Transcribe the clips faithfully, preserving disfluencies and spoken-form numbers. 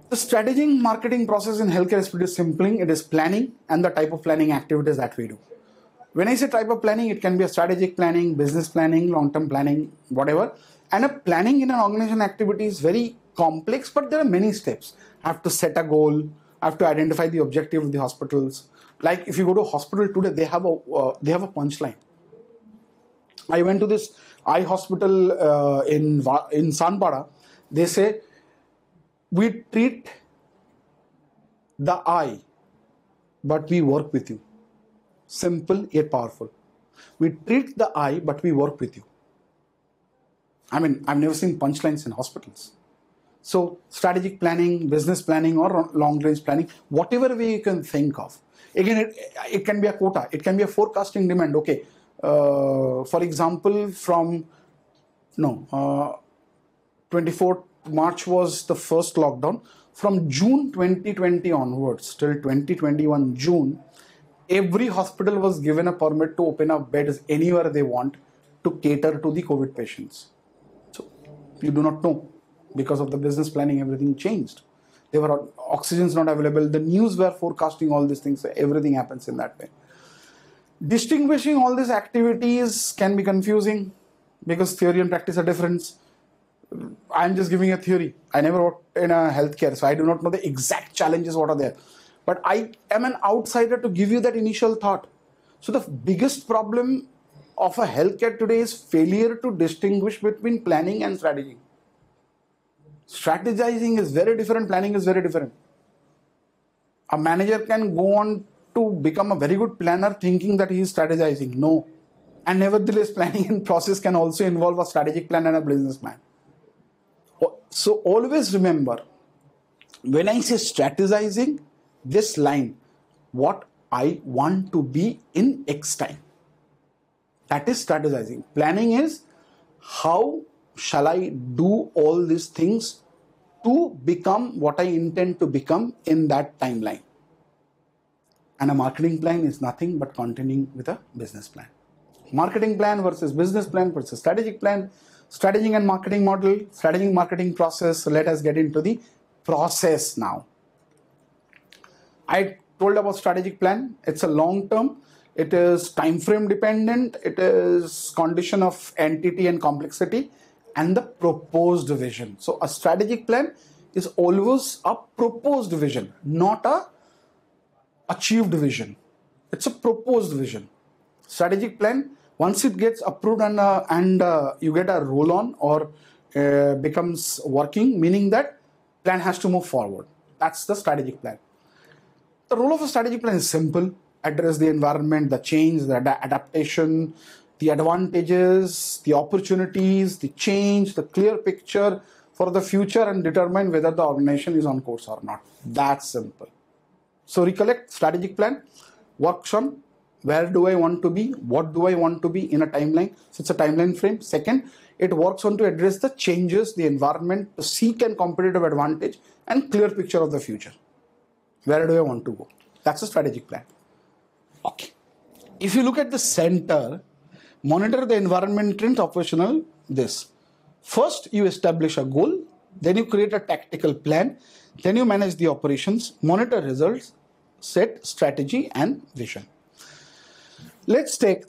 The strategic marketing process in healthcare is pretty simple. It is planning and the type of planning activities that we do. When I say type of planning, it can be a strategic planning, business planning, long-term planning, whatever. And a planning in an organization activity is very complex, but there are many steps. I have to set a goal. I have to identify the objective of the hospitals. Like if you go to a hospital today, they have a uh, they have a punchline. I went to this eye hospital uh, in in Sanpada. They say, we treat the eye, but we work with you. Simple yet powerful. We treat the eye, but we work with you. I mean, I've never seen punchlines in hospitals. So strategic planning, business planning, or long-range planning, whatever way you can think of. Again, it, it can be a quota. It can be a forecasting demand. Okay, uh, for example, from, no, uh, twenty-fourth March was the first lockdown. From June twenty twenty onwards till twenty twenty-one June, every hospital was given a permit to open up beds anywhere they want to cater to the COVID patients. So you do not know, because of the business planning, everything changed. There were oxygens not available. The news were forecasting all these things. Everything happens in that way. Distinguishing all these activities can be confusing because theory and practice are different. I'm just giving a theory. I never worked in a healthcare, so I do not know the exact challenges what are there. But I am an outsider to give you that initial thought. So the biggest problem of a healthcare today is failure to distinguish between planning and strategy. Strategizing is very different, planning is very different. A manager can go on to become a very good planner thinking that he is strategizing. No. And nevertheless, planning and process can also involve a strategic plan and a business plan. So always remember, when I say strategizing, this line, what I want to be in X time. That is strategizing. Planning is how shall I do all these things to become what I intend to become in that timeline. And a marketing plan is nothing but continuing with a business plan. Marketing plan versus business plan versus strategic plan. Strategic and marketing model, strategic marketing process. So let us get into the process now. I told about strategic plan. It's a long term. It is time frame dependent. It is condition of entity and complexity and the proposed vision. So a strategic plan is always a proposed vision, not a achieved vision. It's a proposed vision. Strategic plan, once it gets approved and, uh, and uh, you get a roll on or uh, becomes working, meaning that plan has to move forward. That's the strategic plan. The role of a strategic plan is simple. Address the environment, the change, the ad adaptation, the advantages, the opportunities, the change, the clear picture for the future and determine whether the organization is on course or not. That's simple. So recollect, strategic plan works on where do I want to be, what do I want to be in a timeline. So it's a timeline frame. Second, it works on to address the changes, the environment, to seek a competitive advantage and clear picture of the future. Where do I want to go? That's a strategic plan. Okay. If you look at the center, monitor the environment, trend, operational, this. First, you establish a goal, then you create a tactical plan, then you manage the operations, monitor results, set strategy and vision. Let's take,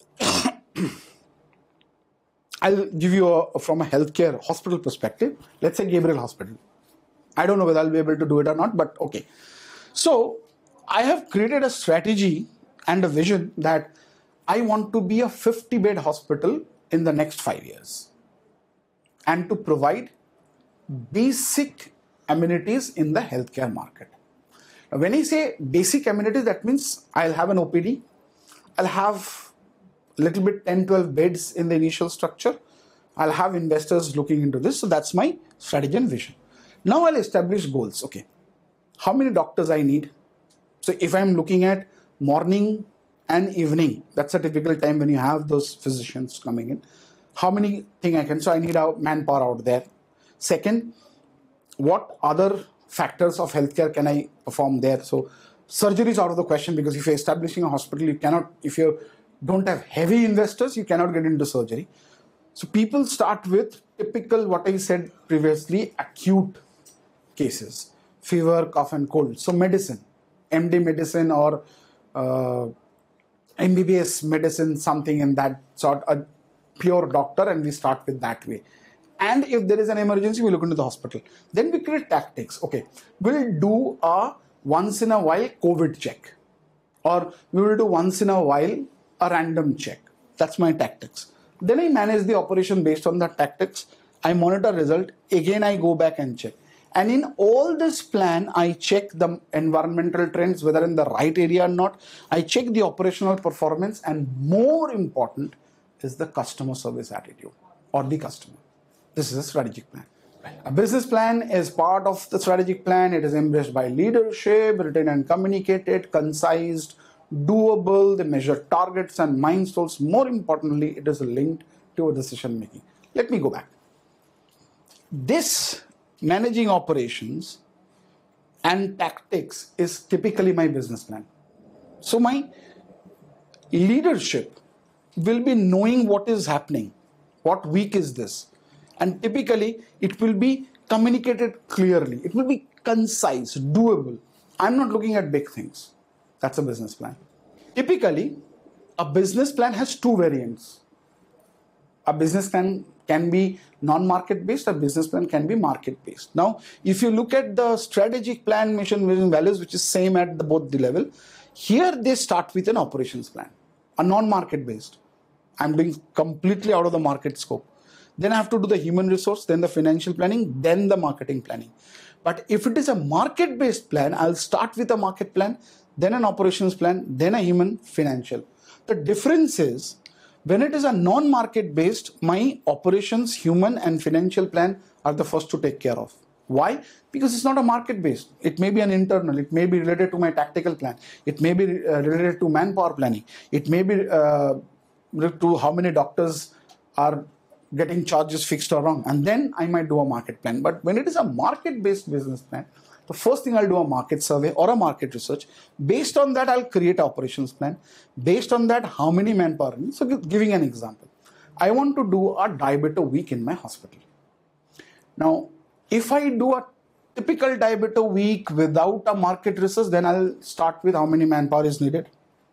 I'll give you a, from a healthcare hospital perspective. Let's say Gabriel Hospital. I don't know whether I'll be able to do it or not, but okay. So I have created a strategy and a vision that I want to be a fifty bed hospital in the next five years and to provide basic amenities in the healthcare market. Now, when I say basic amenities, that means I'll have an O P D, I'll have a little bit ten, twelve beds in the initial structure. I'll have investors looking into this. So that's my strategy and vision. Now I'll establish goals. Okay. How many doctors I need? So if I'm looking at morning and evening, that's a typical time when you have those physicians coming in. How many thing I can, so I need a manpower out there. Second, what other factors of healthcare can I perform there? So surgery is out of the question because if you're establishing a hospital, you cannot, if you don't have heavy investors, you cannot get into surgery. So people start with typical, what I said previously, acute cases. fever, cough and cold. So medicine, M D medicine or uh, M B B S medicine, something in that sort, a pure doctor, and we start with that way. And if there is an emergency, we look into the hospital. Then we create tactics. Okay, we'll do a once in a while COVID check, or we will do once in a while a random check. That's my tactics. Then I manage the operation based on the tactics. I monitor result. Again, I go back and check. And in all this plan, I check the environmental trends, whether in the right area or not. I check the operational performance, and more important is the customer service attitude or the customer. This is a strategic plan. A business plan is part of the strategic plan. It is embraced by leadership, written and communicated, concised, doable. They measure targets and milestones. More importantly, it is linked to a decision making. Let me go back. This managing operations and tactics is typically my business plan. So my leadership will be knowing what is happening, what week is this, and typically it will be communicated clearly. It will be concise, doable. I'm not looking at big things. That's a business plan. Typically, a business plan has two variants. A business plan can be non-market based, a business plan can be market based. Now, if you look at the strategic plan, mission, vision, values, which is same at the, both the level, here they start with an operations plan, a non-market based. I'm doing completely out of the market scope. Then I have to do the human resource, then the financial planning, then the marketing planning. But if it is a market based plan, I'll start with a market plan, then an operations plan, then a human financial. The difference is, when it is a non-market based, my operations, human and financial plan are the first to take care of. Why? Because it's not a market based. It may be an internal, it may be related to my tactical plan, it may be uh, related to manpower planning, it may be uh, to how many doctors are getting charges fixed or wrong, and then I might do a market plan. But when it is a market based business plan, the first thing I'll do a market survey or a market research. Based on that, I'll create an operations plan. Based on that, how many manpower needs. So giving an example, I want to do a diabetes week in my hospital. Now, if I do a typical diabetes week without a market research, then I'll start with how many manpower is needed.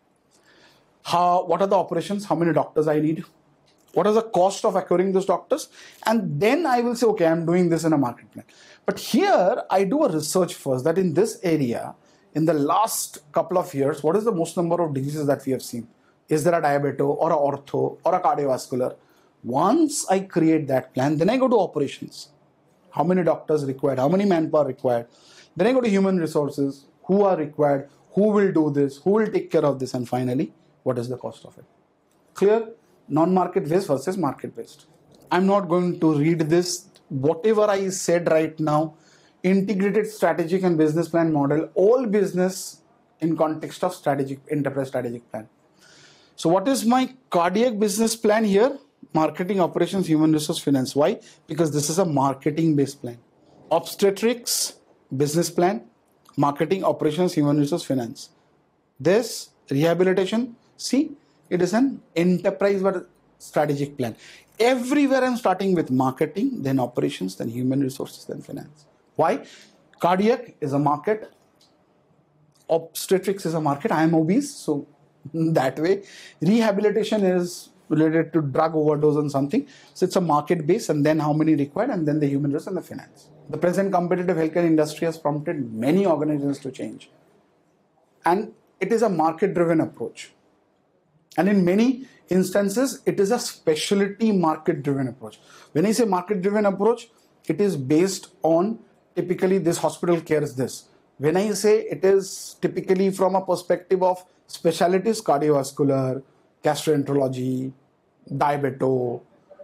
How, what are the operations? How many doctors I need? What is the cost of acquiring those doctors? And then I will say, okay, I'm doing this in a market plan. But here I do a research first, that in this area, in the last couple of years, what is the most number of diseases that we have seen? Is there a diabetes or a ortho or a cardiovascular? Once I create that plan, then I go to operations. How many doctors required? How many manpower required? Then I go to human resources. Who are required? Who will do this? Who will take care of this? And finally, what is the cost of it? Clear? Non-market based versus market based. I'm not going to read this. Whatever I said right now, integrated strategic and business plan model, all business in context of strategic, enterprise strategic plan. So what is my cardiac business plan here? Marketing, operations, human resource, finance. Why? Because this is a marketing based plan. Obstetrics, business plan, marketing, operations, human resource, finance. This rehabilitation, see, it is an enterprise but strategic plan. Everywhere I'm starting with marketing, then operations, then human resources, then finance. Why? Cardiac is a market. Obstetrics is a market. I am obese, so that way. Rehabilitation is related to drug overdose and something. So it's a market base, and then how many required, and then the human resource and the finance. The present competitive healthcare industry has prompted many organizations to change. And it is a market-driven approach. And in many instances, it is a specialty market-driven approach. When I say market-driven approach, it is based on typically this hospital cares this. When I say it is typically from a perspective of specialties, cardiovascular, gastroenterology, diabetes,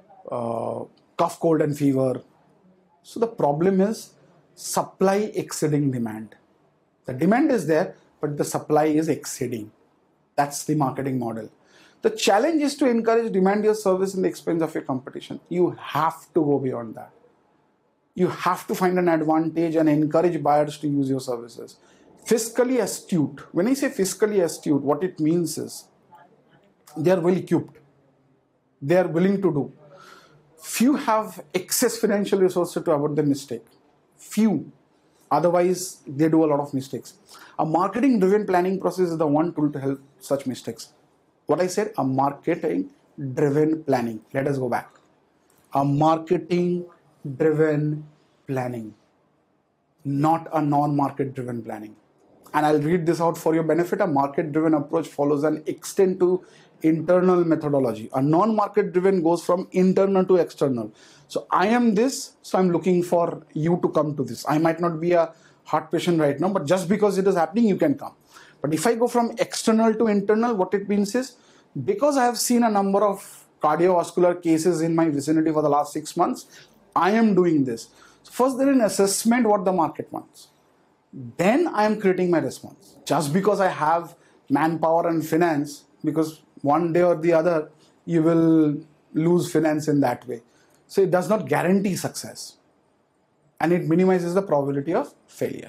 uh, cough, cold and fever. So the problem is supply exceeding demand. The demand is there, but the supply is exceeding. That's the marketing model. The challenge is to encourage demand your service in the expense of your competition. You have to go beyond that. You have to find an advantage and encourage buyers to use your services. Fiscally astute. When I say fiscally astute, what it means is they are well equipped. They are willing to do. Few have excess financial resources to avoid the mistake. Few Otherwise, they do a lot of mistakes. A marketing-driven planning process is the one tool to help such mistakes. What I said, a marketing-driven planning. Let us go back. A marketing-driven planning, not a non-market-driven planning. And I'll read this out for your benefit. A market-driven approach follows an extend to internal methodology. A non-market driven goes from internal to external. So I am this, so I'm looking for you to come to this. I might not be a heart patient right now, but just because it is happening, you can come. But if I go from external to internal, what it means is, because I have seen a number of cardiovascular cases in my vicinity for the last six months, I am doing this. So first there is an assessment what the market wants. Then I am creating my response. Just because I have manpower and finance, because one day or the other, you will lose finance in that way. So it does not guarantee success. And it minimizes the probability of failure.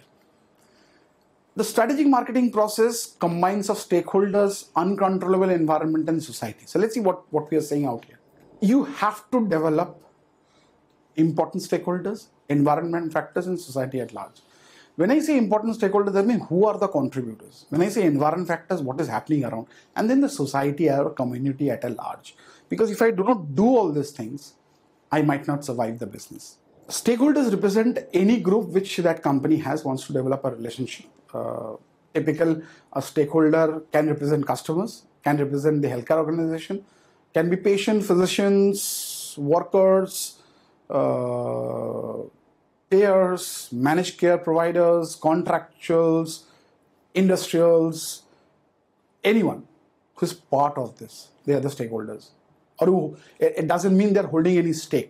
The strategic marketing process combines of stakeholders, uncontrollable environment and society. So let's see what, what we are saying out here. You have to develop important stakeholders, environment factors and society at large. When I say important stakeholders, I mean who are the contributors. When I say environment factors, what is happening around, and then the society or community at a large. Because if I do not do all these things, I might not survive the business. Stakeholders represent any group which that company has wants to develop a relationship. Uh, typical a stakeholder can represent customers, can represent the healthcare organization, can be patient, physicians, workers, uh, payers, managed care providers, contractuals, industrials, anyone who is part of this, they are the stakeholders. Or who, it doesn't mean they're holding any stake.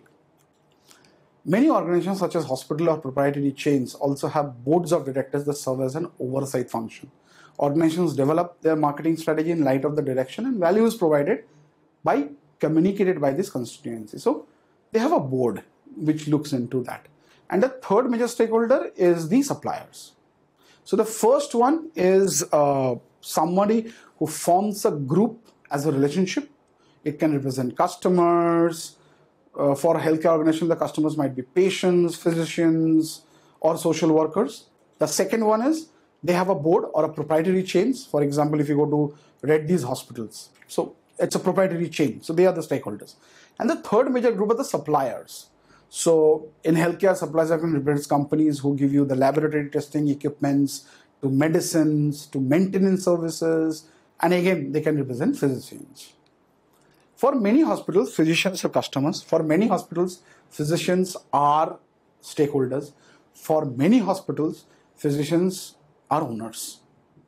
Many organizations such as hospital or proprietary chains also have boards of directors that serve as an oversight function. Organizations develop their marketing strategy in light of the direction and values provided by, communicated by this constituency. So they have a board which looks into that. And the third major stakeholder is the suppliers. So the first one is uh, somebody who forms a group as a relationship. It can represent customers. Uh, for a healthcare organization, the customers might be patients, physicians, or social workers. The second one is they have a board or a proprietary chains. For example, if you go to Reddy's hospitals, so it's a proprietary chain. So they are the stakeholders. And the third major group are the suppliers. So in healthcare, suppliers are represent companies who give you the laboratory testing equipments, to medicines, to maintenance services, and again, they can represent physicians. For many hospitals, physicians are customers. For many hospitals, physicians are stakeholders. For many hospitals, physicians are owners.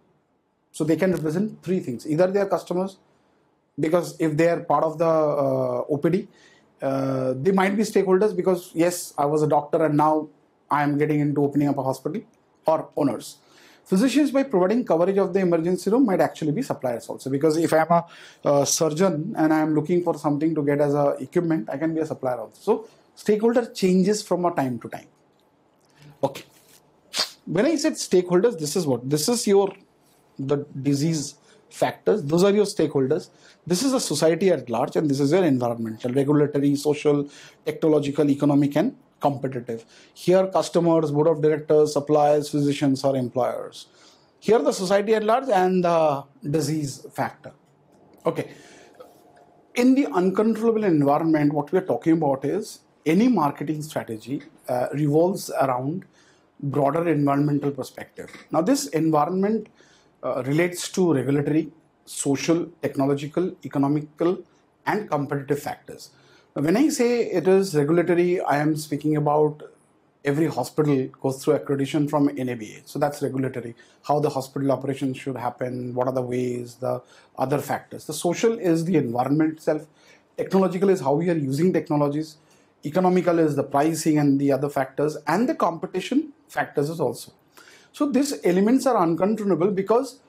So they can represent three things. Either they are customers, because if they are part of the uh, O P D, uh, they might be stakeholders because, yes, I was a doctor and now I am getting into opening up a hospital, or owners. Physicians, by providing coverage of the emergency room, might actually be suppliers also, because if I am a uh, surgeon and I am looking for something to get as a equipment, I can be a supplier also. So stakeholder changes from a time to time. Okay. When I said stakeholders, this is what? This is your, the disease factors. Those are your stakeholders. This is the society at large, and this is your environmental, regulatory, social, technological, economic, and competitive. Here, customers, board of directors, suppliers, physicians, or employers. Here, the society at large and the disease factor. Okay. In the uncontrollable environment, what we are talking about is any marketing strategy uh, revolves around broader environmental perspective. Now, this environment uh, relates to regulatory, social, technological, economical, and competitive factors. When I say it is regulatory, I am speaking about every hospital goes through accreditation from N A B A. So that's regulatory, how the hospital operations should happen, what are the ways, the other factors. The social is the environment itself. Technological is how we are using technologies. Economical is the pricing and the other factors, and the competition factors is also. So these elements are uncontrollable because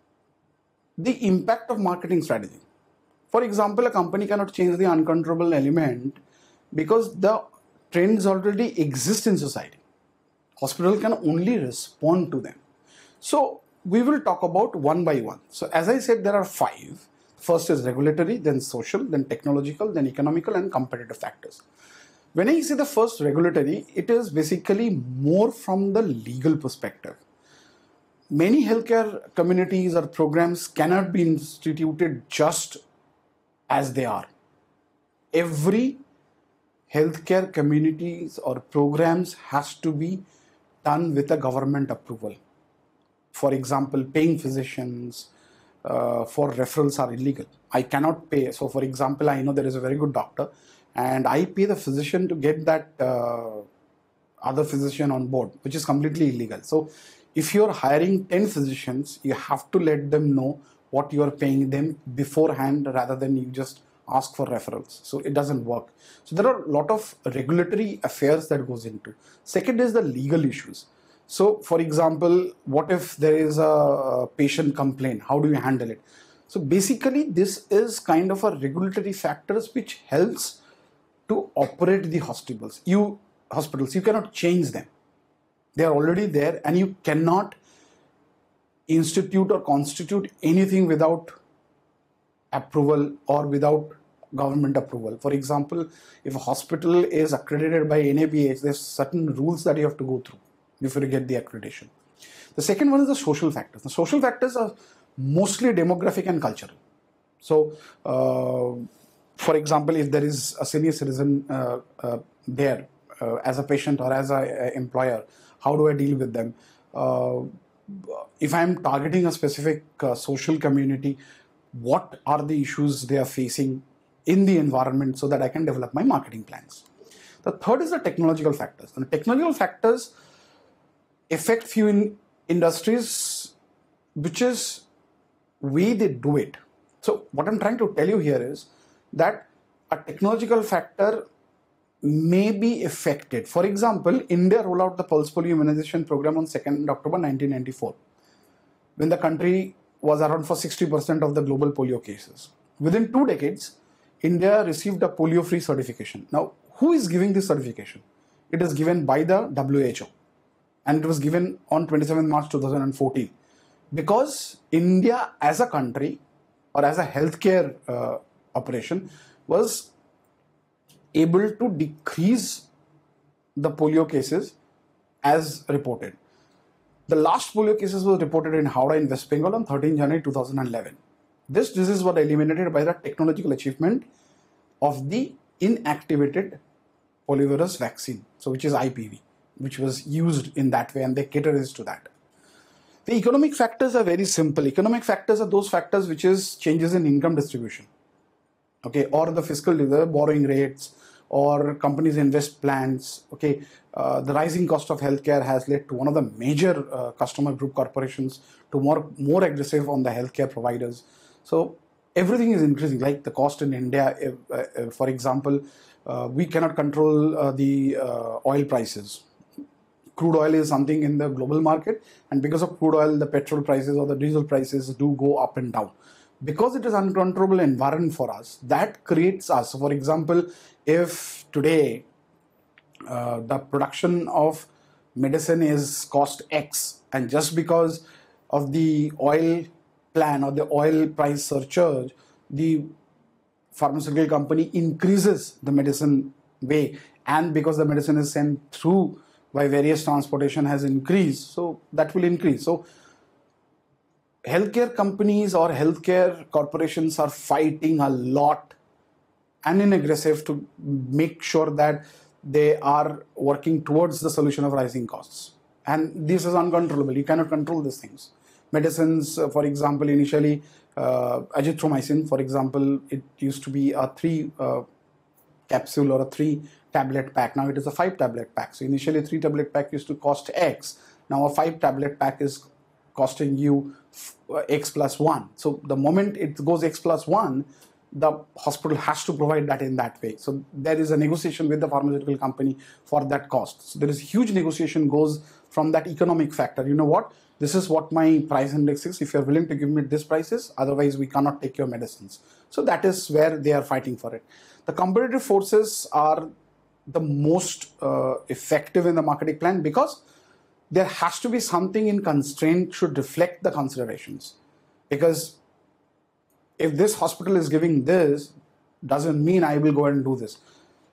the impact of marketing strategy. For example, a company cannot change the uncontrollable element because the trends already exist in society. Hospital can only respond to them. So we will talk about one by one. So as I said, there are five. First is regulatory, then social, then technological, then economical, and competitive factors. When I say the first regulatory, it is basically more from the legal perspective. Many healthcare communities or programs cannot be instituted just as they are. Every healthcare communities or programs has to be done with a government approval. For example, paying physicians uh, for referrals are illegal. I cannot pay. So for example, I know there is a very good doctor and I pay the physician to get that uh, other physician on board, which is completely illegal. So if you're hiring ten physicians, you have to let them know what you're paying them beforehand rather than you just ask for referrals. So it doesn't work. So there are a lot of regulatory affairs that goes into. Second is the legal issues. So for example, what if there is a patient complaint? How do you handle it? So basically this is kind of a regulatory factors which helps to operate the hospitals. You hospitals, you cannot change them. They are already there and you cannot institute or constitute anything without approval or without government approval. For example, if a hospital is accredited by N A B H, there's certain rules that you have to go through before you get the accreditation. The second one is the social factors. The social factors are mostly demographic and cultural. So, uh, for example, if there is a senior citizen uh, uh, there uh, as a patient or as an employer, how do I deal with them? Uh, if I'm targeting a specific uh, social community, what are the issues they are facing in the environment so that I can develop my marketing plans? The third is the technological factors. And the technological factors affect few in industries, which is way they do it. So what I'm trying to tell you here is that a technological factor may be affected. For example, India rolled out the pulse polio immunization program on second October nineteen ninety-four, when the country was around for sixty percent of the global polio cases. Within two decades, India received a polio-free certification. Now, who is giving this certification? It is given by the W H O, and it was given on twenty-seventh March two thousand fourteen. Because India as a country or as a healthcare uh, operation was able to decrease the polio cases as reported. The last polio cases was reported in Howrah in West Bengal on thirteenth January two thousand eleven. This disease was eliminated by the technological achievement of the inactivated poliovirus vaccine, so which is I P V, which was used in that way, and they cater to that. The economic factors are very simple. Economic factors are those factors which is changes in income distribution, okay, or the fiscal, the borrowing rates, or companies invest plans, okay. Uh, the rising cost of healthcare has led to one of the major uh, customer group corporations to more, more aggressive on the healthcare providers. So everything is increasing, like the cost in India, if, uh, for example, uh, we cannot control uh, the uh, oil prices. Crude oil is something in the global market, and because of crude oil, the petrol prices or the diesel prices do go up and down. Because it is uncontrollable environment for us, that creates us. So for example, if today uh, the production of medicine is cost X, and just because of the oil plan or the oil price surcharge, the pharmaceutical company increases the medicine way, and because the medicine is sent through by various transportation has increased, so that will increase. So healthcare companies or healthcare corporations are fighting a lot and in aggressive to make sure that they are working towards the solution of rising costs. And this is uncontrollable. You cannot control these things. Medicines, uh, for example, initially uh, azithromycin, for example, it used to be a three uh, capsule or a three tablet pack. Now it is a five tablet pack. So initially a three tablet pack used to cost X. Now a five tablet pack is costing you X plus one. So the moment it goes X plus one, the hospital has to provide that in that way. So there is a negotiation with the pharmaceutical company for that cost. So there is huge negotiation goes from that economic factor. You know what? This is what my price index is. If you're willing to give me this prices, otherwise we cannot take your medicines. So that is where they are fighting for it. The competitive forces are the most uh, effective in the marketing plan, because there has to be something in constraint should reflect the considerations. Because if this hospital is giving this, doesn't mean I will go and do this.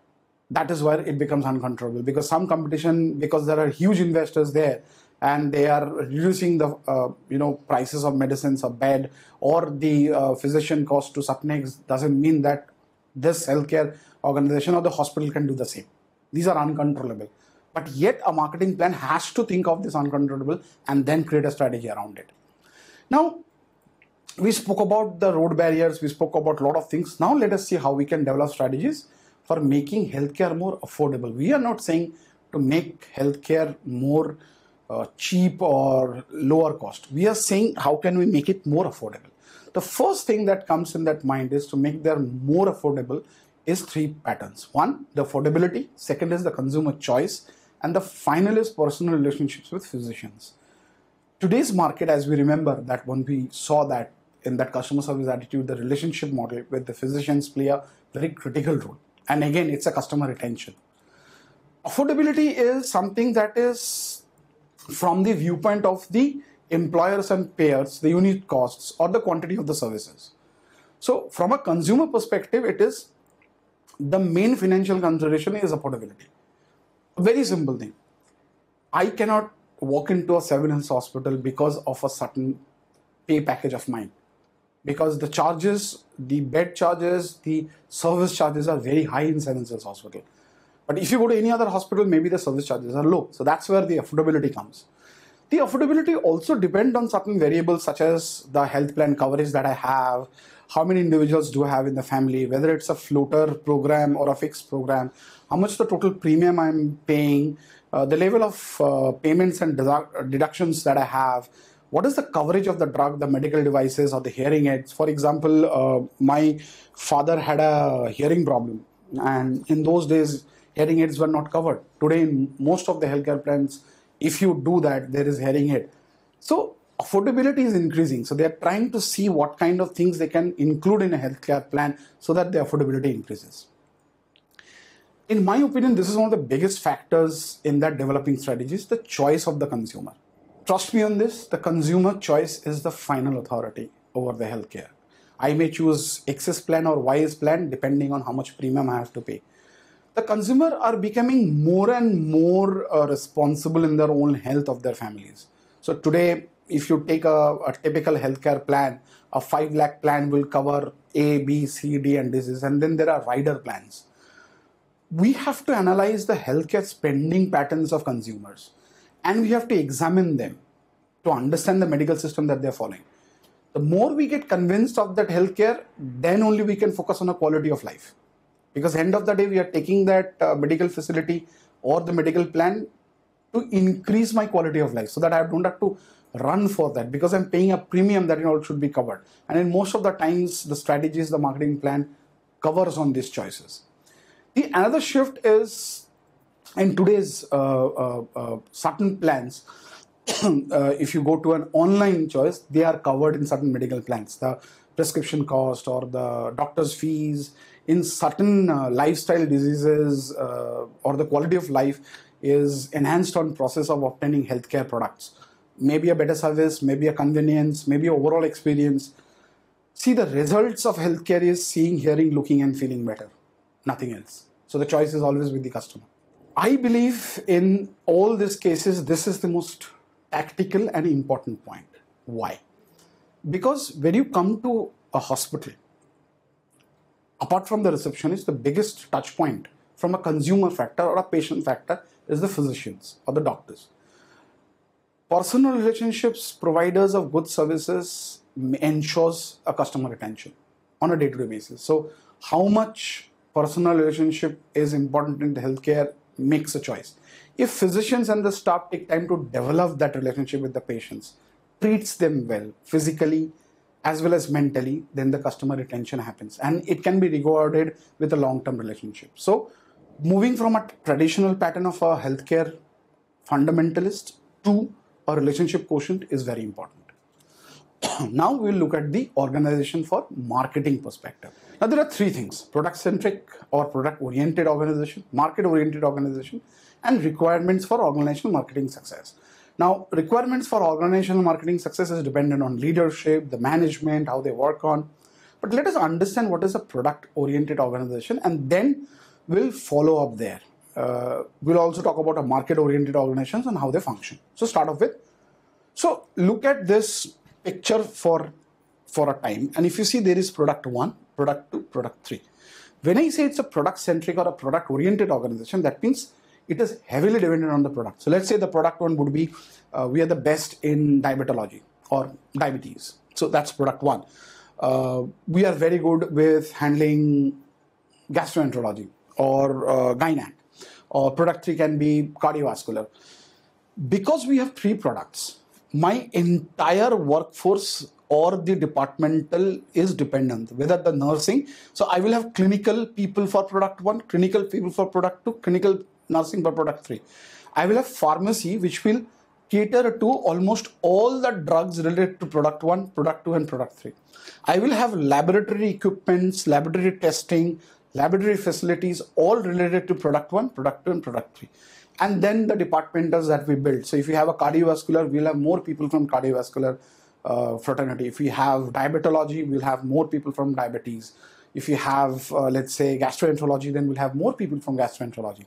that is where it becomes uncontrollable, because some competition, because there are huge investors there and they are reducing the uh, you know prices of medicines a bed or the uh, physician cost to certain extent, doesn't mean that this healthcare organization or the hospital can do the same. These are uncontrollable, but yet a marketing plan has to think of this uncontrollable and then create a strategy around it. Now, we spoke about the road barriers, we spoke about a lot of things. Now let us see how we can develop strategies for making healthcare more affordable. We are not saying to make healthcare more uh, cheap or lower cost. We are saying how can we make it more affordable. The first thing that comes in that mind is to make them more affordable is three patterns. One, the affordability. Second is the consumer choice. And the final is personal relationships with physicians. Today's market, as we remember that when we saw that in that customer service attitude, the relationship model with the physicians play a very critical role. And again, it's a customer retention. Affordability is something that is from the viewpoint of the employers and payers, the unit costs or the quantity of the services. So from a consumer perspective, it is the main financial consideration is affordability. A very simple thing. I cannot walk into a Seven Hills hospital because of a certain pay package of mine, because the charges, the bed charges, the service charges are very high in Seven Hills hospital. But if you go to any other hospital, maybe the service charges are low. So that's where the affordability comes. The affordability also depends on certain variables such as the health plan coverage that I have, how many individuals do I have in the family, whether it's a floater program or a fixed program, how much the total premium I'm paying, uh, the level of uh, payments and deductions that I have, what is the coverage of the drug, the medical devices or the hearing aids. For example, uh, my father had a hearing problem, and in those days, hearing aids were not covered. Today, in most of the healthcare plans, if you do that, there is hearing aid. So affordability is increasing. So they are trying to see what kind of things they can include in a healthcare plan so that the affordability increases. In my opinion, this is one of the biggest factors in that developing strategies, the choice of the consumer. Trust me on this, the consumer choice is the final authority over the healthcare. I may choose X S plan or Y S plan depending on how much premium I have to pay. The consumer are becoming more and more uh, responsible in their own health of their families. So today, if you take a, a typical healthcare plan, a five lakh plan will cover A, B, C, D and disease, and then there are rider plans. We have to analyze the healthcare spending patterns of consumers, and we have to examine them to understand the medical system that they're following. The more we get convinced of that healthcare, then only we can focus on a quality of life. Because end of the day, we are taking that uh, medical facility or the medical plan to increase my quality of life so that I don't have to run for that, because I'm paying a premium that it all should be covered. And in most of the times, the strategies, the marketing plan covers on these choices. The another shift is in today's uh, uh, uh, certain plans, uh, if you go to an online choice, they are covered in certain medical plans. The prescription cost or the doctor's fees in certain uh, lifestyle diseases uh, or the quality of life is enhanced on process of obtaining healthcare products. Maybe a better service, maybe a convenience, maybe overall experience. See, the results of healthcare is seeing, hearing, looking and feeling better. Nothing else. So the choice is always with the customer. I believe in all these cases, this is the most tactical and important point. Why? Because when you come to a hospital, apart from the receptionist, the biggest touch point from a consumer factor or a patient factor is the physicians or the doctors. Personal relationships, providers of good services ensures a customer retention on a day-to-day basis. So how much personal relationship is important in the healthcare makes a choice. If physicians and the staff take time to develop that relationship with the patients, treats them well physically as well as mentally, then the customer retention happens and it can be rewarded with a long-term relationship. So moving from a traditional pattern of a healthcare fundamentalist to a relationship quotient is very important. Now we'll look at the organization for marketing perspective. Now there are three things: product-centric or product-oriented organization, market-oriented organization, and requirements for organizational marketing success. Now, requirements for organizational marketing success is dependent on leadership, the management, how they work on. But let us understand what is a product-oriented organization, and then will follow up there. Uh, we'll also talk about a market-oriented organizations and how they function. So start off with, so look at this picture for, for a time. And if you see, there is product one, product two, product three. When I say it's a product-centric or a product-oriented organization, that means it is heavily dependent on the product. So let's say the product one would be, uh, we are the best in diabetology or diabetes. So that's product one. Uh, we are very good with handling gastroenterology or uh, gynec, or product three can be cardiovascular. Because we have three products, my entire workforce or the departmental is dependent, whether the nursing. So I will have clinical people for product one, clinical people for product two, clinical nursing for product three. I will have pharmacy, which will cater to almost all the drugs related to product one, product two, and product three. I will have laboratory equipments, laboratory testing, laboratory facilities, all related to product one, product two, and product three. And then the departmentals that we build. So if you have a cardiovascular, we'll have more people from cardiovascular uh, fraternity. If we have diabetology, we'll have more people from diabetes. If you have, uh, let's say, gastroenterology, then we'll have more people from gastroenterology.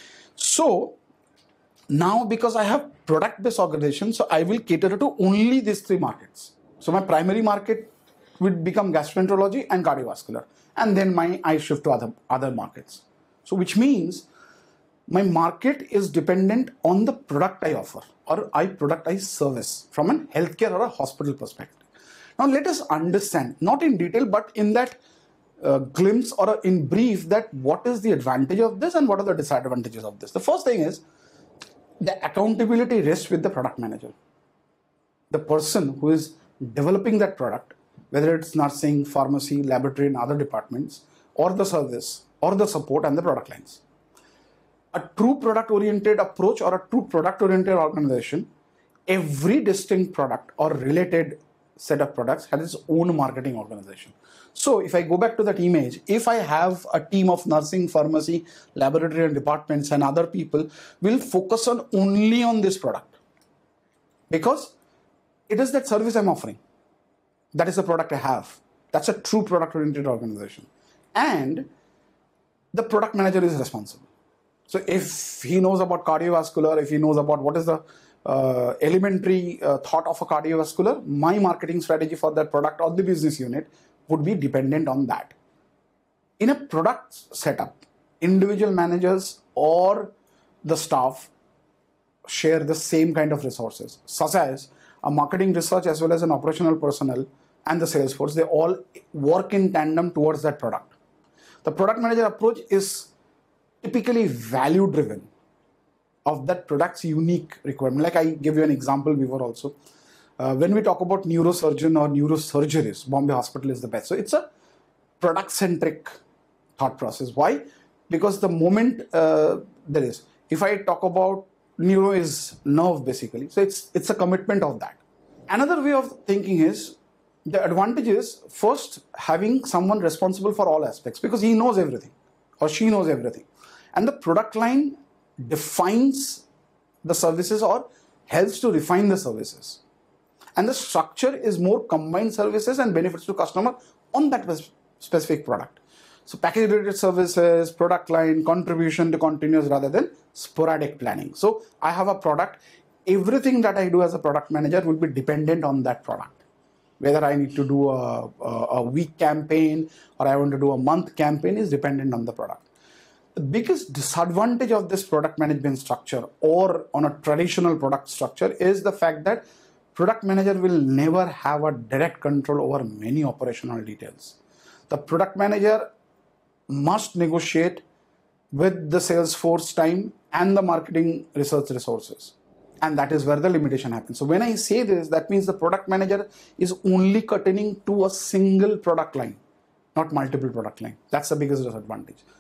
So now, because I have product-based organization, so I will cater to only these three markets. So my primary market would become gastroenterology and cardiovascular, and then my I shift to other other markets. So which means my market is dependent on the product I offer or I productize service from a healthcare or a hospital perspective. Now let us understand, not in detail, but in that uh, glimpse or in brief, that what is the advantage of this and what are the disadvantages of this. The first thing is the accountability rests with the product manager, the person who is developing that product, whether it's nursing, pharmacy, laboratory, and other departments, or the service, or the support and the product lines. A true product-oriented approach or a true product-oriented organization, every distinct product or related set of products has its own marketing organization. So if I go back to that image, if I have a team of nursing, pharmacy, laboratory and departments and other people will focus on only on this product because it is that service I'm offering. That is the product I have. That's a true product-oriented organization. And the product manager is responsible. So if he knows about cardiovascular, if he knows about what is the uh, elementary uh, thought of a cardiovascular, my marketing strategy for that product or the business unit would be dependent on that. In a product setup, individual managers or the staff share the same kind of resources, such as a marketing research as well as an operational personnel and the sales force. They all work in tandem towards that product. The product manager approach is typically value driven of that product's unique requirement. Like I give you an example before also. Uh, when we talk about neurosurgeon or neurosurgeries, Bombay Hospital is the best. So it's a product-centric thought process. Why? Because the moment uh, there is, if I talk about neuro is nerve basically, so it's it's a commitment of that. Another way of thinking is the advantage is first having someone responsible for all aspects because he knows everything or she knows everything. And the product line defines the services or helps to refine the services. And the structure is more combined services and benefits to customer on that specific product. So package related services, product line, contribution to continuous rather than sporadic planning. So I have a product. Everything that I do as a product manager will be dependent on that product. Whether I need to do a, a, a week campaign or I want to do a month campaign is dependent on the product. The biggest disadvantage of this product management structure or on a traditional product structure is the fact that product manager will never have a direct control over many operational details. The product manager must negotiate with the sales force time and the marketing research resources. And that is where the limitation happens. So when I say this, that means the product manager is only pertaining to a single product line, not multiple product line. That's the biggest disadvantage.